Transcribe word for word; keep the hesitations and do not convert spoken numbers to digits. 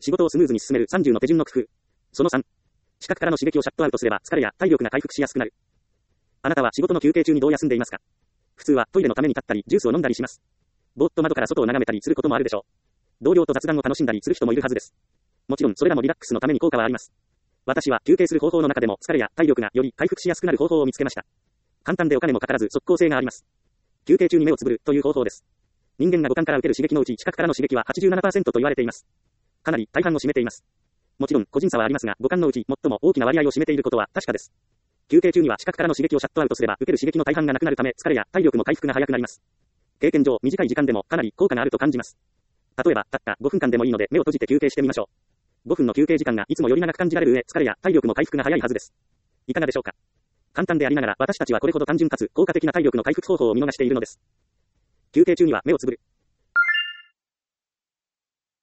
仕事をスムーズに進めるさんじゅうの手順の工夫。そのさん。視覚からの刺激をシャットアウトすれば疲れや体力が回復しやすくなる。あなたは仕事の休憩中にどう休んでいますか？普通はトイレのために立ったりジュースを飲んだりします。ぼーっと窓から外を眺めたりすることもあるでしょう。同僚と雑談を楽しんだりする人もいるはずです。もちろんそれらもリラックスのために効果はあります。私は休憩する方法の中でも疲れや体力がより回復しやすくなる方法を見つけました。簡単でお金もかからず即効性があります。休憩中に目をつぶるという方法です。人間が五感から受ける刺激のうち視覚からの刺激は はちじゅうななパーセント と言われています。かなり大半を占めています。もちろん個人差はありますが、五感のうち最も大きな割合を占めていることは確かです。休憩中には視覚からの刺激をシャットアウトすれば受ける刺激の大半がなくなるため疲れや体力も回復が早くなります。経験上短い時間でもかなり効果があると感じます。例えばたったごふんかんでもいいので目を閉じて休憩してみましょう。ごふんの休憩時間がいつもより長く感じられる上、疲れや体力も回復が早いはずです。いかがでしょうか。簡単でありながら私たちはこれほど単純かつ効果的な体力の回復方法を見逃しているのです。休憩中には目をつぶる。